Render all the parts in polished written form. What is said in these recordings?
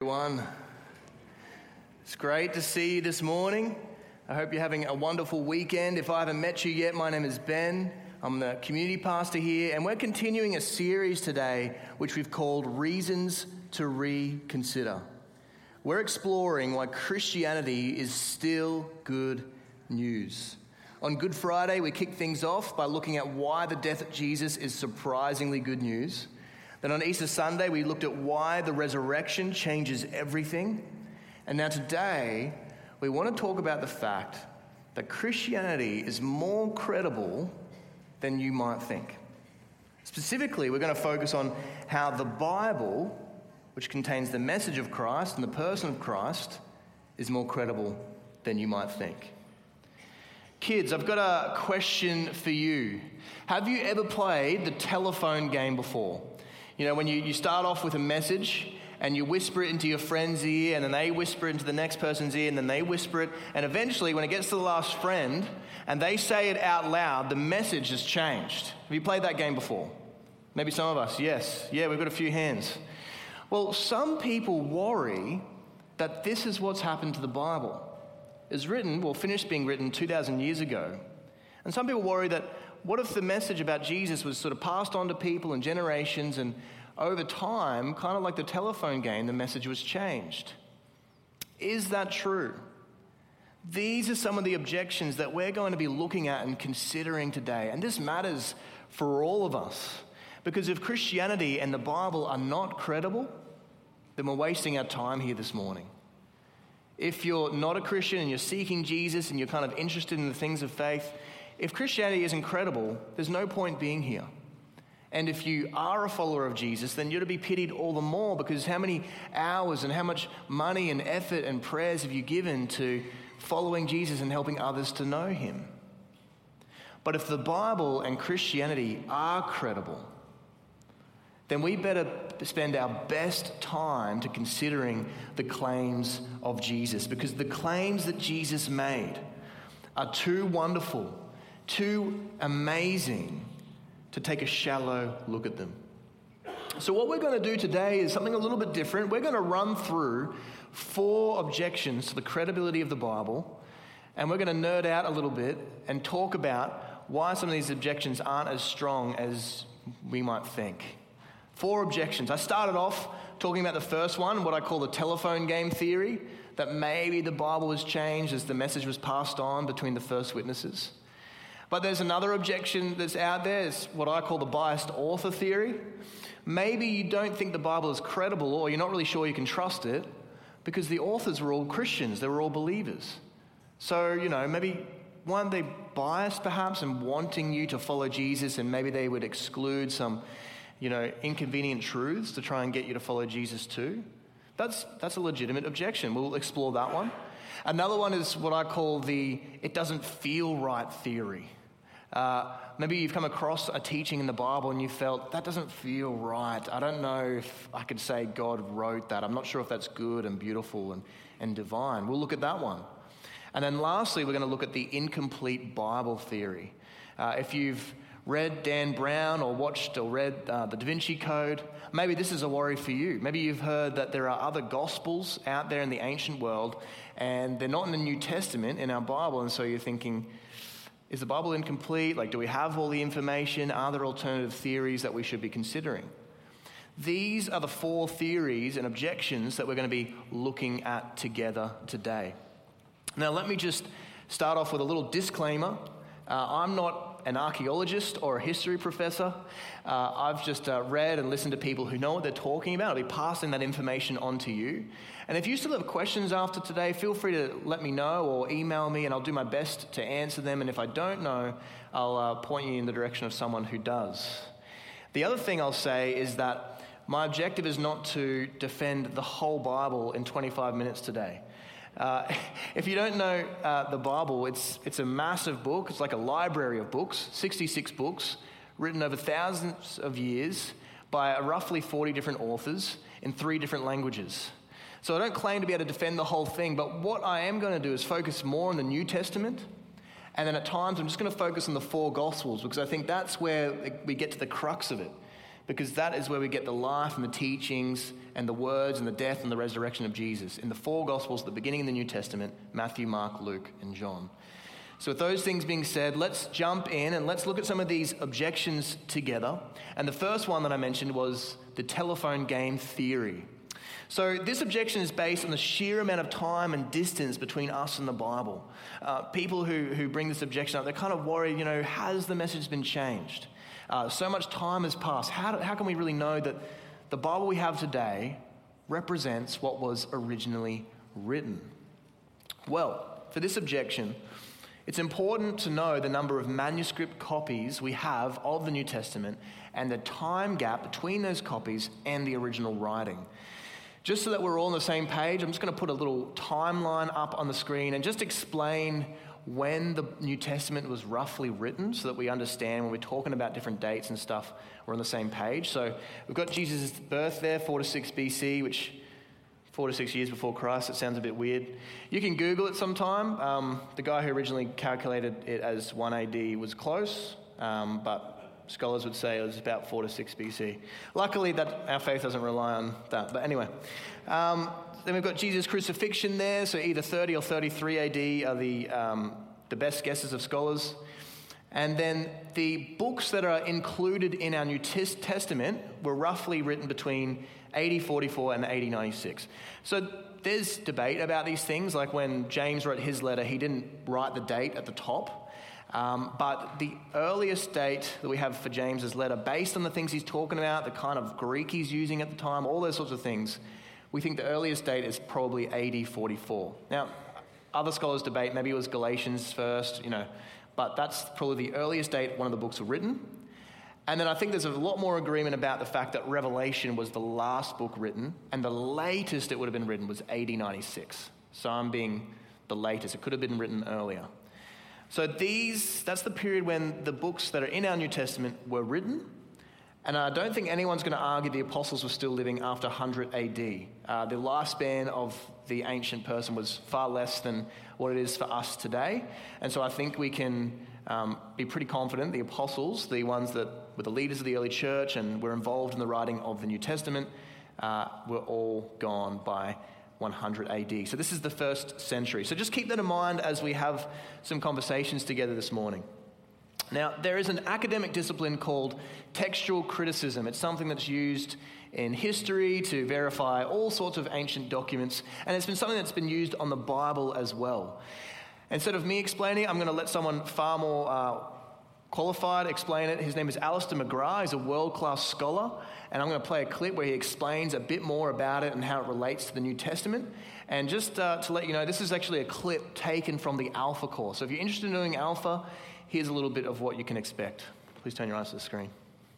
everyone. It's great to see you this morning. I hope you're having a wonderful weekend. If I haven't met you yet, my name is Ben. I'm the community pastor here, and we're continuing a series today which we've called Reasons to Reconsider. We're exploring why Christianity is still good news. On Good Friday, we kicked things off by looking at why the death of Jesus is surprisingly good news. Then on Easter Sunday, we looked at why the resurrection changes everything. And now today, we want to talk about the fact that Christianity is more credible than you might think. Specifically, we're going to focus on how the Bible, which contains the message of Christ and the person of Christ, is more credible than you might think. Kids, I've got a question for you. Have you ever played the telephone game before? You know, when you start off with a message and you whisper it into your friend's ear, and then they whisper it into the next person's ear, and then they whisper it, and eventually when it gets to the last friend and they say it out loud, the message has changed. Have you played that game before? Maybe some of us, yes. Yeah, we've got a few hands. Well, some people worry that this is what's happened to the Bible. It's finished being written 2,000 years ago. And some people worry that what if the message about Jesus was sort of passed on to people in generations, and over time, kind of like the telephone game, the message was changed? Is that true? These are some of the objections that we're going to be looking at and considering today. And this matters for all of us, because if Christianity and the Bible are not credible, then we're wasting our time here this morning. If you're not a Christian and you're seeking Jesus and you're kind of interested in the things of faith, if Christianity isn't credible, there's no point being here. And if you are a follower of Jesus, then you're to be pitied all the more, because how many hours and how much money and effort and prayers have you given to following Jesus and helping others to know him? But if the Bible and Christianity are credible, then we better spend our best time to considering the claims of Jesus, because the claims that Jesus made are too wonderful, too amazing to take a shallow look at them. So what we're going to do today is something a little bit different. We're going to run through 4 objections to the credibility of the Bible, and we're going to nerd out a little bit and talk about why some of these objections aren't as strong as we might think. 4 objections. I started off talking about the first one, what I call the telephone game theory, that maybe the Bible was changed as the message was passed on between the first witnesses. But there's another objection that's out there. It's what I call the biased author theory. Maybe you don't think the Bible is credible, or you're not really sure you can trust it, because the authors were all Christians. They were all believers. So, maybe weren't they biased perhaps in wanting you to follow Jesus, and maybe they would exclude some, inconvenient truths to try and get you to follow Jesus too? That's a legitimate objection. We'll explore that one. Another one is what I call the it doesn't feel right theory. Maybe you've come across a teaching in the Bible and you felt, that doesn't feel right. I don't know if I could say God wrote that. I'm not sure if that's good and beautiful and divine. We'll look at that one. And then lastly, we're going to look at the incomplete Bible theory. If you've read Dan Brown or watched or read the Da Vinci Code, maybe this is a worry for you. Maybe you've heard that there are other gospels out there in the ancient world, and they're not in the New Testament in our Bible, and so you're thinking, is the Bible incomplete? Do we have all the information? Are there alternative theories that we should be considering? These are the 4 theories and objections that we're going to be looking at together today. Now, let me just start off with a little disclaimer. I'm not an archaeologist or a history professor. I've just read and listened to people who know what they're talking about. I'll be passing that information on to you. And if you still have questions after today, feel free to let me know or email me, and I'll do my best to answer them. And if I don't know, I'll point you in the direction of someone who does. The other thing I'll say is that my objective is not to defend the whole Bible in 25 minutes today. If you don't know the Bible, it's a massive book. It's like a library of books, 66 books, written over thousands of years by roughly 40 different authors in 3 different languages. So I don't claim to be able to defend the whole thing, but what I am going to do is focus more on the New Testament, and then at times I'm just going to focus on the 4 Gospels, because I think that's where we get to the crux of it. because that is where we get the life and the teachings and the words and the death and the resurrection of Jesus in the four Gospels at the beginning of the New Testament: Matthew, Mark, Luke, and John. So with those things being said, let's jump in and let's look at some of these objections together. And the first one that I mentioned was the telephone game theory. So this objection is based on the sheer amount of time and distance between us and the Bible. People who bring this objection up, they're kind of worried, has the message been changed? So much time has passed. How can we really know that the Bible we have today represents what was originally written? Well, for this objection, it's important to know the number of manuscript copies we have of the New Testament and the time gap between those copies and the original writing. Just so that we're all on the same page, I'm just going to put a little timeline up on the screen and just explain when the New Testament was roughly written so that we understand when we're talking about different dates and stuff, we're on the same page. So we've got Jesus' birth there, 4 to 6 BC, which 4 to 6 years before Christ. It sounds a bit weird. You can Google it sometime. The guy who originally calculated it as 1 AD was close, but scholars would say it was about 4 to 6 BC. Luckily, that our faith doesn't rely on that. But anyway, then we've got Jesus' crucifixion there. So either 30 or 33 AD are the best guesses of scholars. And then the books that are included in our New Testament were roughly written between AD 44 and AD 96. So there's debate about these things. Like when James wrote his letter, he didn't write the date at the top. But the earliest date that we have for James's letter, based on the things he's talking about, the kind of Greek he's using at the time, all those sorts of things, we think the earliest date is probably AD 44. Now, other scholars debate, maybe it was Galatians first, but that's probably the earliest date one of the books were written. And then I think there's a lot more agreement about the fact that Revelation was the last book written, and the latest it would have been written was AD 96. Psalm being the latest. It could have been written earlier. So that's the period when the books that are in our New Testament were written. And I don't think anyone's going to argue the apostles were still living after 100 AD. The lifespan of the ancient person was far less than what it is for us today. And so I think we can be pretty confident the apostles, the ones that were the leaders of the early church and were involved in the writing of the New Testament, were all gone by 100 AD. So this is the first century. So just keep that in mind as we have some conversations together this morning. Now, there is an academic discipline called textual criticism. It's something that's used in history to verify all sorts of ancient documents, and it's been something that's been used on the Bible as well. Instead of me explaining it, I'm going to let someone far more qualified explain it. His name is Alistair McGrath. He's a world-class scholar, and I'm going to play a clip where he explains a bit more about it and how it relates to the New Testament. And just to let you know, this is actually a clip taken from the Alpha course. So if you're interested in doing Alpha, here's a little bit of what you can expect. Please turn your eyes to the screen.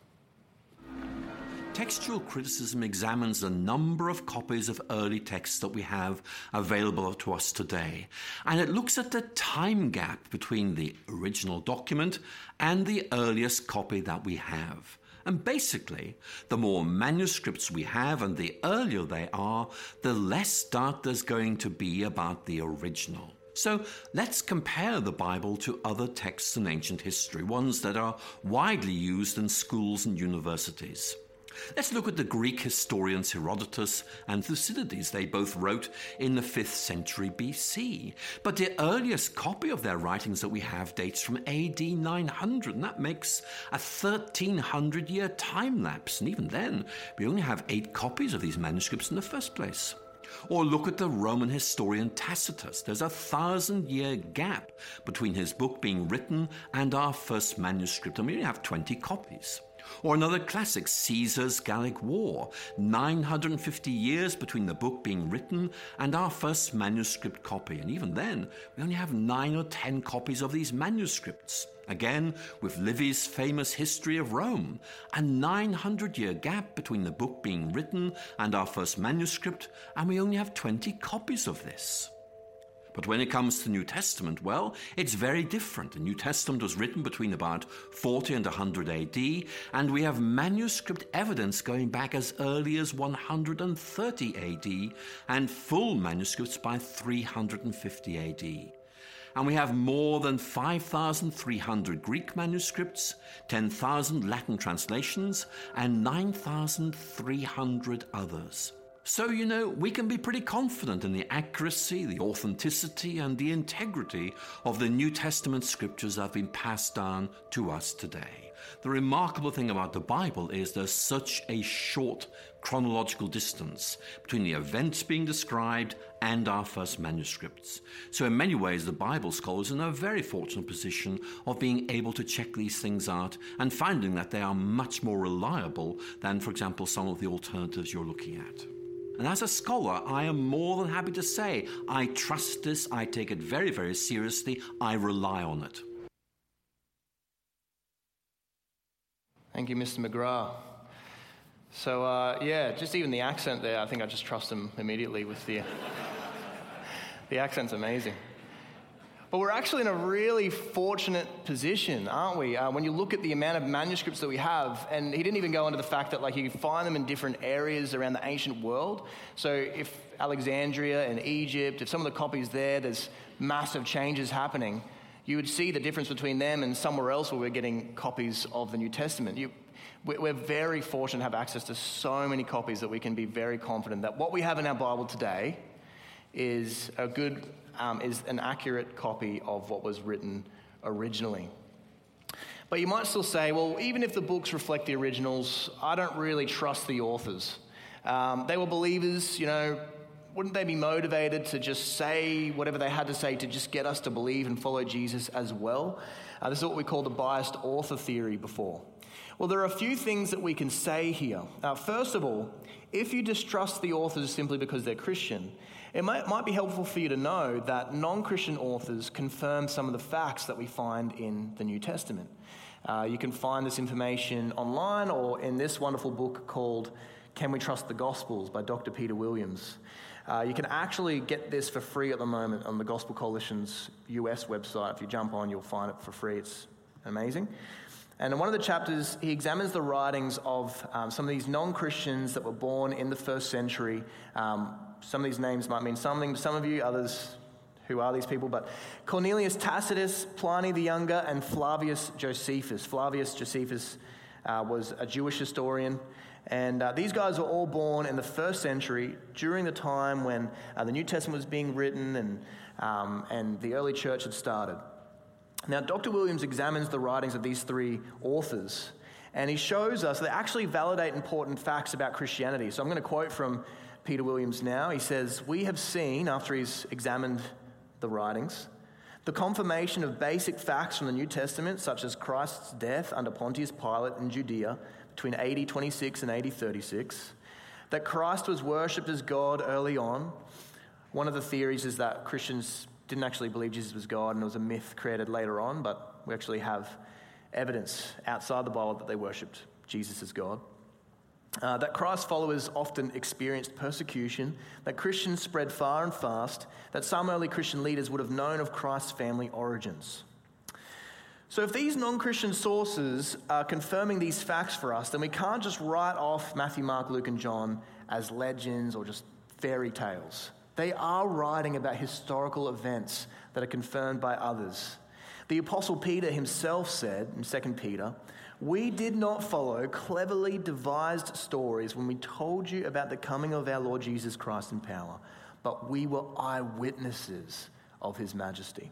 Textual criticism examines the number of copies of early texts that we have available to us today, and it looks at the time gap between the original document and the earliest copy that we have. And basically, the more manuscripts we have and the earlier they are, the less doubt there's going to be about the original. So let's compare the Bible to other texts in ancient history, ones that are widely used in schools and universities. Let's look at the Greek historians Herodotus and Thucydides. They both wrote in the 5th century BC. But the earliest copy of their writings that we have dates from AD 900, and that makes a 1300-year time lapse. And even then, we only have 8 copies of these manuscripts in the first place. Or look at the Roman historian Tacitus. There's a 1,000-year gap between his book being written and our first manuscript, and we only have 20 copies. Or another classic, Caesar's Gallic War, 950 years between the book being written and our first manuscript copy. And even then, we only have 9 or 10 copies of these manuscripts. Again, with Livy's famous History of Rome, a 900-year gap between the book being written and our first manuscript, and we only have 20 copies of this. But when it comes to the New Testament, well, it's very different. The New Testament was written between about 40 and 100 AD, and we have manuscript evidence going back as early as 130 AD, and full manuscripts by 350 AD. And we have more than 5,300 Greek manuscripts, 10,000 Latin translations, and 9,300 others. So, we can be pretty confident in the accuracy, the authenticity, and the integrity of the New Testament scriptures that have been passed down to us today. The remarkable thing about the Bible is there's such a short chronological distance between the events being described and our first manuscripts. So in many ways, the Bible scholars are in a very fortunate position of being able to check these things out and finding that they are much more reliable than, for example, some of the alternatives you're looking at. And as a scholar, I am more than happy to say I trust this, I take it very, very seriously, I rely on it. Thank you, Mr. McGrath. So, just even the accent there, I think I just trust him immediately with the accent's amazing. But we're actually in a really fortunate position, aren't we? When you look at the amount of manuscripts that we have, and he didn't even go into the fact that you can find them in different areas around the ancient world. So if Alexandria and Egypt, if some of the copies there's massive changes happening, you would see the difference between them and somewhere else where we're getting copies of the New Testament. We're very fortunate to have access to so many copies that we can be very confident that what we have in our Bible today is an accurate copy of what was written originally. But you might still say, well, even if the books reflect the originals, I don't really trust the authors. They were believers, wouldn't they be motivated to just say whatever they had to say to just get us to believe and follow Jesus as well? This is what we call the biased author theory before. Well, there are a few things that we can say here. First of all, if you distrust the authors simply because they're Christian, it might be helpful for you to know that non-Christian authors confirm some of the facts that we find in the New Testament. You can find this information online or in this wonderful book called Can We Trust the Gospels by Dr. Peter Williams. You can actually get this for free at the moment on the Gospel Coalition's US website. If you jump on, you'll find it for free. It's amazing. And in one of the chapters, he examines the writings of some of these non-Christians that were born in the first century. Some of these names might mean something to some of you, others, who are these people? But Cornelius Tacitus, Pliny the Younger, and Flavius Josephus. Flavius Josephus was a Jewish historian. And these guys were all born in the first century during the time when the New Testament was being written and the early church had started. Now, Dr. Williams examines the writings of these three authors, and he shows us they actually validate important facts about Christianity. So I'm going to quote from Peter Williams now. He says, "We have seen, after he's examined the writings, the confirmation of basic facts from the New Testament, such as Christ's death under Pontius Pilate in Judea between AD 26 and AD 36, that Christ was worshipped as God early on." One of the theories is that Christians didn't actually believe Jesus was God and it was a myth created later on, but we actually have evidence outside the Bible that they worshipped Jesus as God. That Christ's followers often experienced persecution, that Christians spread far and fast, that some early Christian leaders would have known of Christ's family origins. So if these non-Christian sources are confirming these facts for us, then we can't just write off Matthew, Mark, Luke, and John as legends or just fairy tales. They are writing about historical events that are confirmed by others. The Apostle Peter himself said in 2 Peter, "We did not follow cleverly devised stories when we told you about the coming of our Lord Jesus Christ in power, but we were eyewitnesses of his majesty."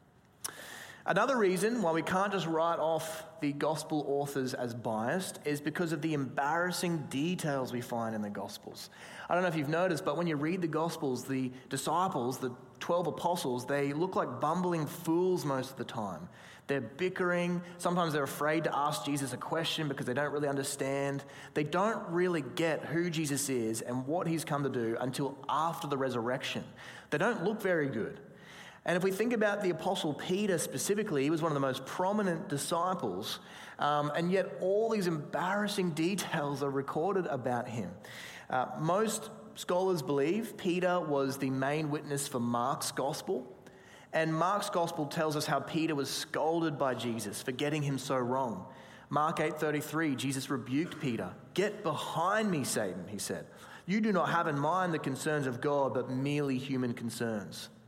Another reason why we can't just write off the gospel authors as biased is because of the embarrassing details we find in the Gospels. I don't know if you've noticed, but when you read the Gospels, the disciples, the 12 apostles, they look like bumbling fools most of the time. They're bickering. Sometimes they're afraid to ask Jesus a question because they don't really understand. They don't really get who Jesus is and what he's come to do until after the resurrection. They don't look very good. And if we think about the Apostle Peter specifically, he was one of the most prominent disciples, and yet all these embarrassing details are recorded about him. Most scholars believe Peter was the main witness for Mark's gospel, and Mark's gospel tells us how Peter was scolded by Jesus for getting him so wrong. Mark 8:33, Jesus rebuked Peter. "Get behind me, Satan," he said. "You do not have in mind the concerns of God, but merely human concerns."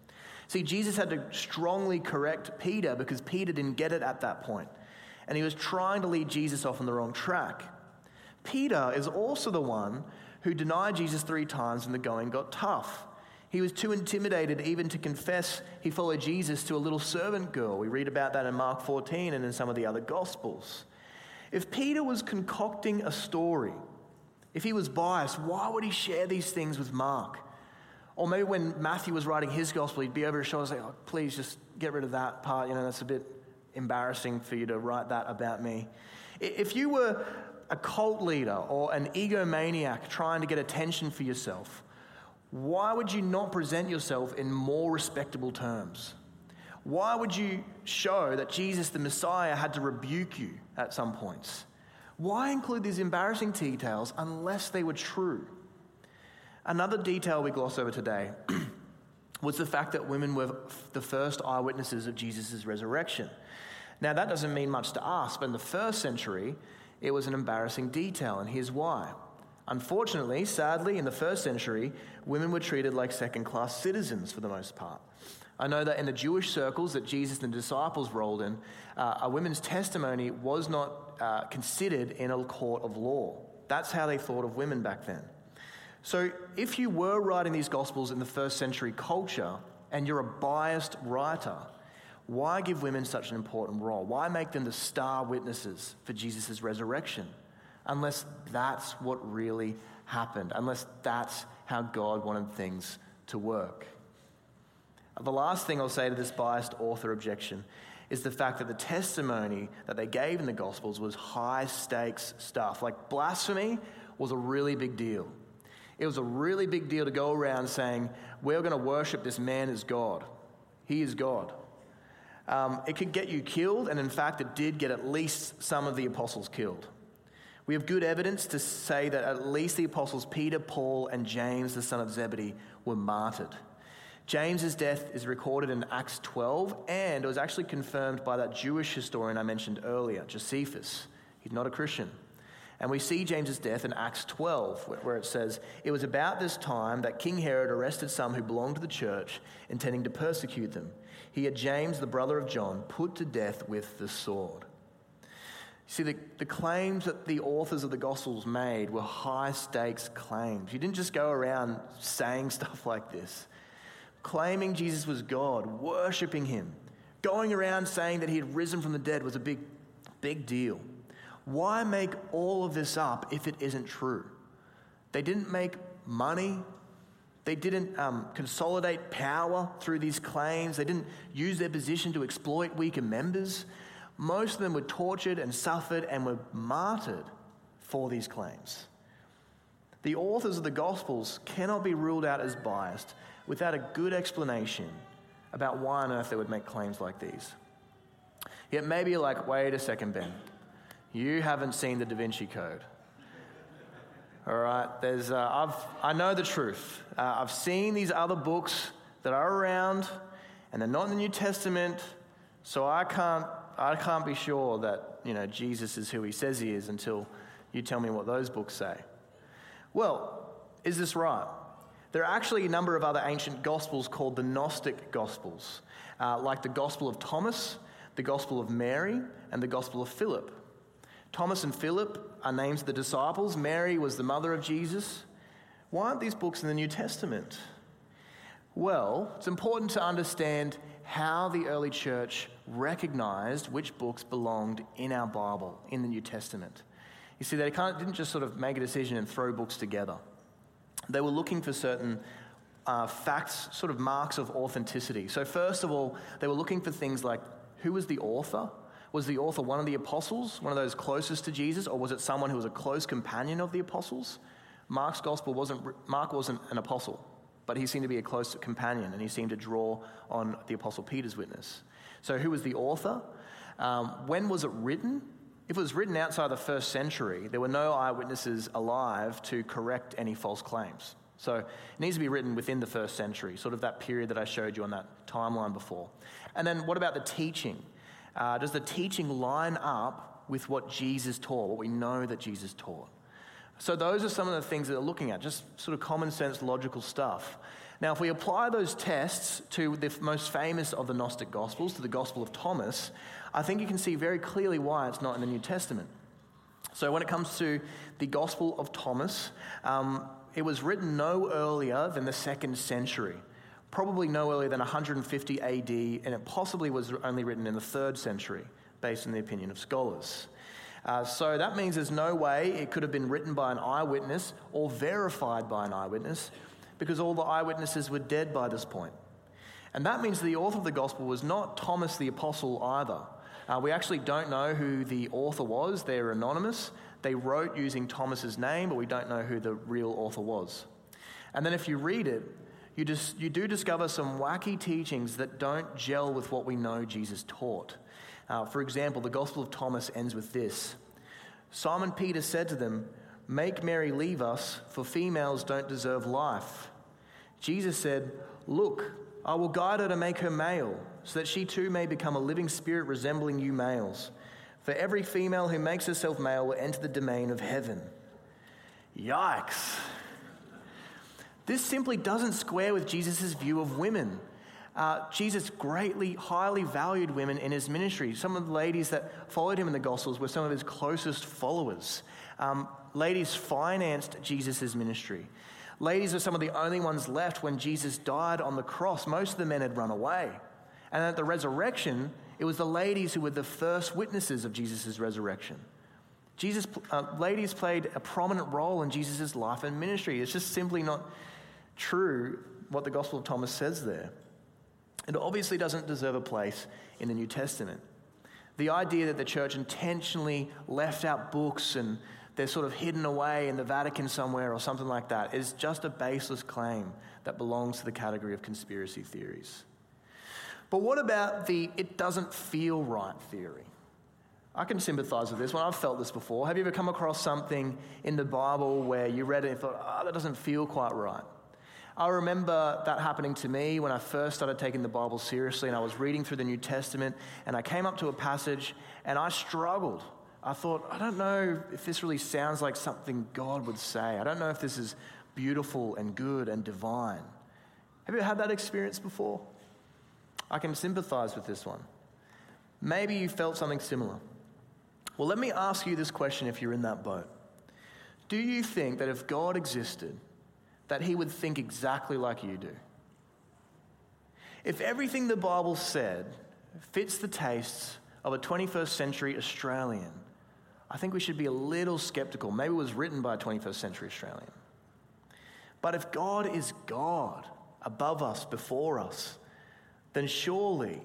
See, Jesus had to strongly correct Peter because Peter didn't get it at that point, and he was trying to lead Jesus off on the wrong track. Peter is also the one who denied Jesus 3 times when the going got tough. He was too intimidated even to confess he followed Jesus to a little servant girl. We read about that in Mark 14 and in some of the other Gospels. If Peter was concocting a story, if he was biased, why would he share these things with Mark? Or maybe when Matthew was writing his Gospel, he'd be over his shoulder and say, oh, please just get rid of that part. That's a bit embarrassing for you to write that about me. If you were a cult leader or an egomaniac trying to get attention for yourself, why would you not present yourself in more respectable terms? Why would you show that Jesus, the Messiah, had to rebuke you at some points? Why include these embarrassing details unless they were true? Another detail we gloss over today was the fact that women were the first eyewitnesses of Jesus' resurrection. Now, that doesn't mean much to us, but in the first century, it was an embarrassing detail, and here's why. Unfortunately, sadly, in the first century, women were treated like second-class citizens for the most part. I know that in the Jewish circles that Jesus and the disciples rolled in, a woman's testimony was not considered in a court of law. That's how they thought of women back then. So if you were writing these Gospels in the first century culture and you're a biased writer, why give women such an important role? Why make them the star witnesses for Jesus' resurrection? Unless that's what really happened, unless that's how God wanted things to work. The last thing I'll say to this biased author objection is the fact that the testimony that they gave in the Gospels was high-stakes stuff. Like blasphemy was a really big deal. It was a really big deal to go around saying, we're going to worship this man as God. He is God. It could get you killed, and in fact, it did get at least some of the apostles killed. We have good evidence to say that at least the apostles Peter, Paul, and James, the son of Zebedee, were martyred. James's death is recorded in Acts 12, and it was actually confirmed by that Jewish historian I mentioned earlier, Josephus. He's not a Christian. And we see James's death in Acts 12, where it says, it was about this time that King Herod arrested some who belonged to the church, intending to persecute them. He had James, the brother of John, put to death with the sword. See, the claims that the authors of the Gospels made were high-stakes claims. You didn't just go around saying stuff like this. Claiming Jesus was God, worshipping him, going around saying that he had risen from the dead was a big deal. Why make all of this up if it isn't true? They didn't make money. They didn't consolidate power through these claims. They didn't use their position to exploit weaker members. Most of them were tortured and suffered and were martyred for these claims. The authors of the Gospels cannot be ruled out as biased without a good explanation about why on earth they would make claims like these. Yet maybe you're like, wait a second, Ben. You haven't seen the Da Vinci Code. All right, I know the truth. I've seen these other books that are around, and they're not in the New Testament, so I can't be sure that Jesus is who he says he is until you tell me what those books say. Well, is this right? There are actually a number of other ancient Gospels called the Gnostic Gospels, like the Gospel of Thomas, the Gospel of Mary, and the Gospel of Philip. Thomas and Philip are names of the disciples. Mary was the mother of Jesus. Why aren't these books in the New Testament? Well, it's important to understand how the early church recognized which books belonged in our Bible, in the New Testament. You see, they didn't just sort of make a decision and throw books together. They were looking for certain facts, sort of marks of authenticity. So first of all, they were looking for things like, who was the author? Was the author one of the apostles, one of those closest to Jesus, or was it someone who was a close companion of the apostles? Mark wasn't an apostle, but he seemed to be a close companion, and he seemed to draw on the Apostle Peter's witness. So who was the author? When was it written? If it was written outside the first century, there were no eyewitnesses alive to correct any false claims. So it needs to be written within the first century, sort of that period that I showed you on that timeline before. And then what about the teaching? Does the teaching line up with what Jesus taught, what we know that Jesus taught? So those are some of the things that they're looking at, just sort of common sense, logical stuff. Now, if we apply those tests to the most famous of the Gnostic Gospels, to the Gospel of Thomas, I think you can see very clearly why it's not in the New Testament. So when it comes to the Gospel of Thomas, it was written no earlier than the 2nd century, probably no earlier than 150 AD, and it possibly was only written in the 3rd century, based on the opinion of scholars. So that means there's no way it could have been written by an eyewitness or verified by an eyewitness, because all the eyewitnesses were dead by this point. And that means the author of the gospel was not Thomas the Apostle either. We actually don't know who the author was. They're anonymous. They wrote using Thomas's name, but we don't know who the real author was. And then if you read it, you do discover some wacky teachings that don't gel with what we know Jesus taught. For example, the Gospel of Thomas ends with this. Simon Peter said to them, "Make Mary leave us, for females don't deserve life." Jesus said, "Look, I will guide her to make her male, so that she too may become a living spirit resembling you males. For every female who makes herself male will enter the domain of heaven." Yikes. This simply doesn't square with Jesus' view of women. Jesus highly valued women in his ministry. Some of the ladies that followed him in the Gospels were some of his closest followers. Ladies financed Jesus' ministry. Ladies are some of the only ones left when Jesus died on the cross. Most of the men had run away. And at the resurrection, it was the ladies who were the first witnesses of Jesus' resurrection. Ladies played a prominent role in Jesus' life and ministry. It's just simply not true what the Gospel of Thomas says there. It obviously doesn't deserve a place in the New Testament. The idea that the church intentionally left out books and they're sort of hidden away in the Vatican somewhere or something like that is just a baseless claim that belongs to the category of conspiracy theories. But what about the "it doesn't feel right" theory? I can sympathize with this one. I've felt this before. Have you ever come across something in the Bible where you read it and thought, that doesn't feel quite right? I remember that happening to me when I first started taking the Bible seriously, and I was reading through the New Testament, and I came up to a passage and I struggled. I thought, I don't know if this really sounds like something God would say. I don't know if this is beautiful and good and divine. Have you had that experience before? I can sympathize with this one. Maybe you felt something similar. Well, let me ask you this question if you're in that boat. Do you think that if God existed, that he would think exactly like you do? If everything the Bible said fits the tastes of a 21st century Australian, I think we should be a little skeptical. Maybe it was written by a 21st century Australian. But if God is God, above us, before us, then surely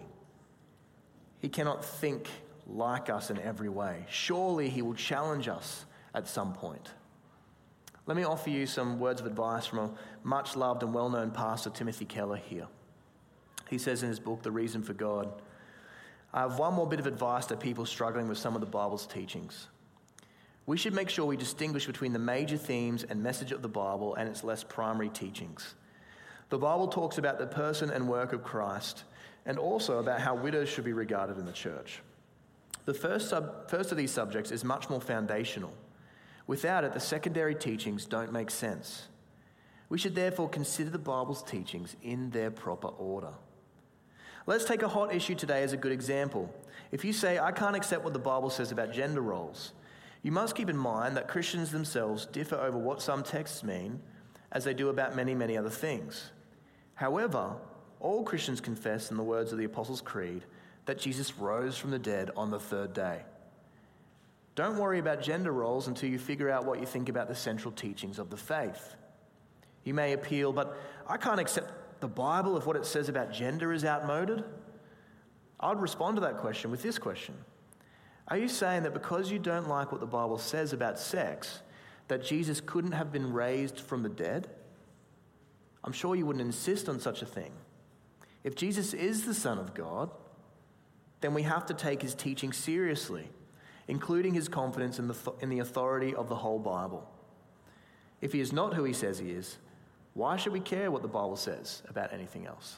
he cannot think like us in every way. Surely he will challenge us at some point. Let me offer you some words of advice from a much-loved and well-known pastor, Timothy Keller, here. He says in his book, The Reason for God, "I have one more bit of advice to people struggling with some of the Bible's teachings. We should make sure we distinguish between the major themes and message of the Bible and its less primary teachings. The Bible talks about the person and work of Christ, and also about how widows should be regarded in the church. The first of these subjects is much more foundational. Without it, the secondary teachings don't make sense. We should therefore consider the Bible's teachings in their proper order." Let's take a hot issue today as a good example. If you say, "I can't accept what the Bible says about gender roles," you must keep in mind that Christians themselves differ over what some texts mean, as they do about many, many other things. However, all Christians confess in the words of the Apostles' Creed that Jesus rose from the dead on the third day. Don't worry about gender roles until you figure out what you think about the central teachings of the faith. You may appeal, "But I can't accept the Bible if what it says about gender is outmoded." I'd respond to that question with this question. Are you saying that because you don't like what the Bible says about sex, that Jesus couldn't have been raised from the dead? I'm sure you wouldn't insist on such a thing. If Jesus is the Son of God, then we have to take his teaching seriously, including his confidence in the authority of the whole Bible. If he is not who he says he is, why should we care what the Bible says about anything else?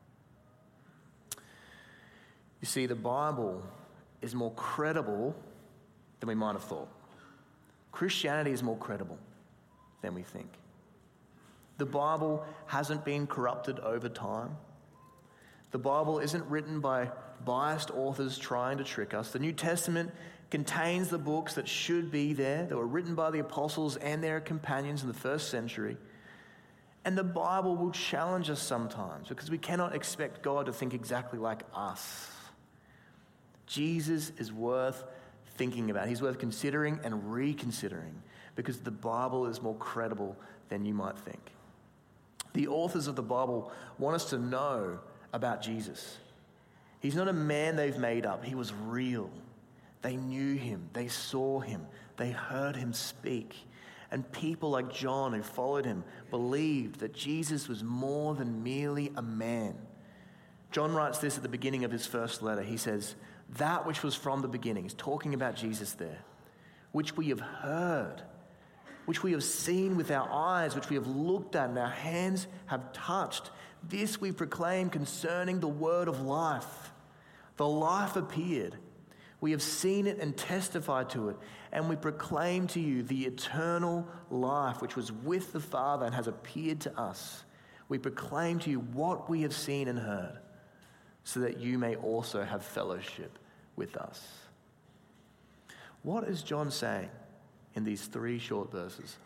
You see, the Bible is more credible than we might have thought. Christianity is more credible than we think. The Bible hasn't been corrupted over time. The Bible isn't written by biased authors trying to trick us. The New Testament contains the books that should be there, that were written by the apostles and their companions in the first century. And the Bible will challenge us sometimes because we cannot expect God to think exactly like us. Jesus is worth thinking about. He's worth considering and reconsidering because the Bible is more credible than you might think. The authors of the Bible want us to know about Jesus. He's not a man they've made up. He was real. They knew him. They saw him. They heard him speak. And people like John who followed him believed that Jesus was more than merely a man. John writes this at the beginning of his first letter. He says, that which was from the beginning, he's talking about Jesus there, which we have heard, which we have seen with our eyes, which we have looked at and our hands have touched. This we proclaim concerning the word of life. The life appeared. We have seen it and testified to it, and we proclaim to you the eternal life which was with the Father and has appeared to us. We proclaim to you what we have seen and heard, so that you may also have fellowship with us. What is John saying in these 3 short verses?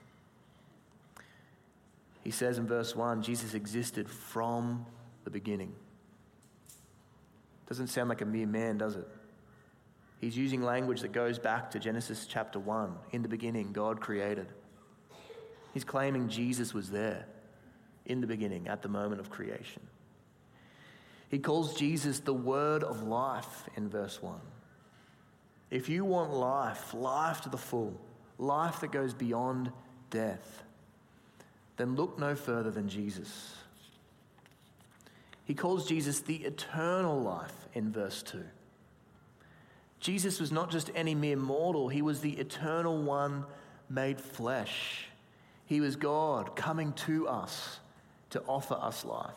He says in verse 1, Jesus existed from the beginning. Doesn't sound like a mere man, does it? He's using language that goes back to Genesis chapter 1. In the beginning, God created. He's claiming Jesus was there in the beginning, at the moment of creation. He calls Jesus the word of life in verse 1. If you want life, life to the full, life that goes beyond death, then look no further than Jesus. He calls Jesus the eternal life in verse 2. Jesus was not just any mere mortal, he was the eternal one made flesh. He was God coming to us to offer us life.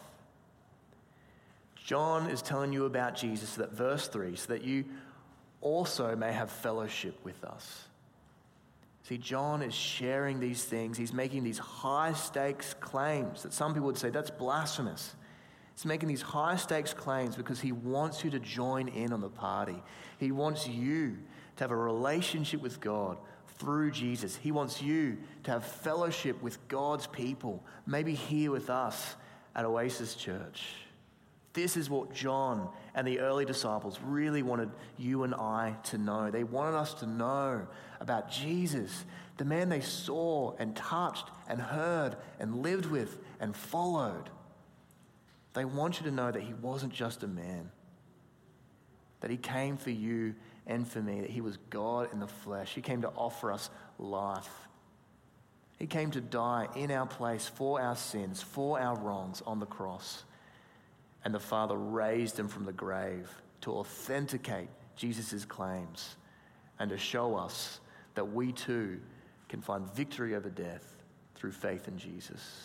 John is telling you about Jesus, so that verse 3, so that you also may have fellowship with us. See, John is sharing these things. He's making these high-stakes claims that some people would say, that's blasphemous. He's making these high-stakes claims because he wants you to join in on the party. He wants you to have a relationship with God through Jesus. He wants you to have fellowship with God's people, maybe here with us at Oasis Church. This is what John and the early disciples really wanted you and I to know. They wanted us to know about Jesus, the man they saw and touched and heard and lived with and followed. They want you to know that he wasn't just a man, that he came for you and for me, that he was God in the flesh. He came to offer us life. He came to die in our place for our sins, for our wrongs on the cross. And the Father raised him from the grave to authenticate Jesus' claims and to show us that we too can find victory over death through faith in Jesus.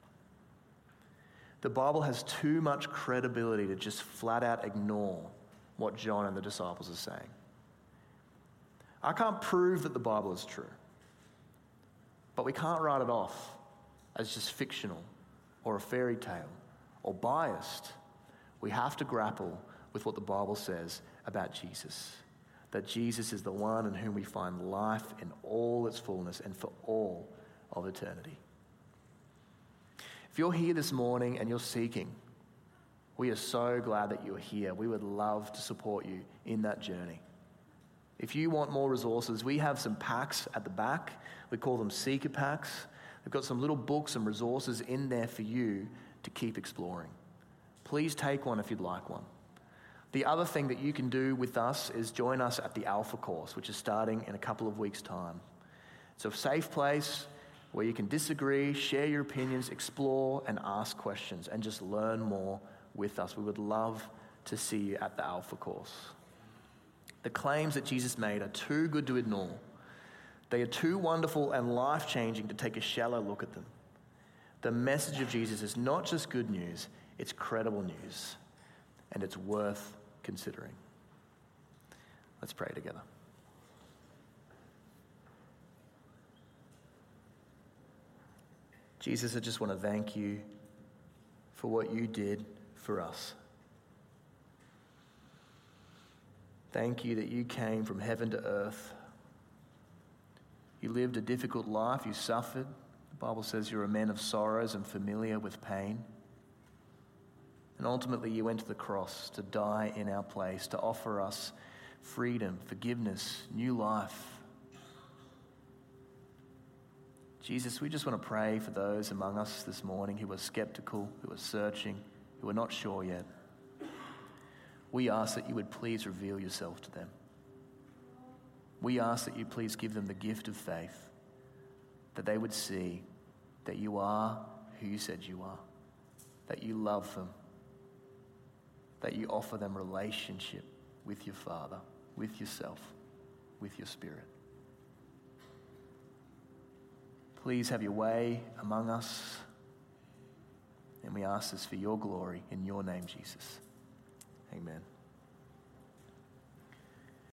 The Bible has too much credibility to just flat out ignore what John and the disciples are saying. I can't prove that the Bible is true, but we can't write it off as just fictional or a fairy tale or biased. We have to grapple with what the Bible says about Jesus, that Jesus is the one in whom we find life in all its fullness and for all of eternity. If you're here this morning and you're seeking, we are so glad that you're here. We would love to support you in that journey. If you want more resources, we have some packs at the back. We call them seeker packs. We've got some little books and resources in there for you to keep exploring. Please take one if you'd like one. The other thing that you can do with us is join us at the Alpha course, which is starting in a couple of weeks' time. It's a safe place where you can disagree, share your opinions, explore, and ask questions, and just learn more with us. We would love to see you at the Alpha course. The claims that Jesus made are too good to ignore. They are too wonderful and life-changing to take a shallow look at them. The message of Jesus is not just good news, it's credible news, and it's worth considering. Let's pray together. Jesus, I just want to thank you for what you did for us. Thank you that you came from heaven to earth. You lived a difficult life. You suffered. The Bible says you're a man of sorrows and familiar with pain. And ultimately you went to the cross to die in our place, to offer us freedom, forgiveness, new life. Jesus, we just want to pray for those among us this morning who are skeptical, who are searching, who are not sure yet. We ask that you would please reveal yourself to them. We ask that you please give them the gift of faith, that they would see that you are who you said you are, that you love them, that you offer them relationship with your Father, with yourself, with your Spirit. Please have your way among us, and we ask this for your glory in your name, Jesus. Amen.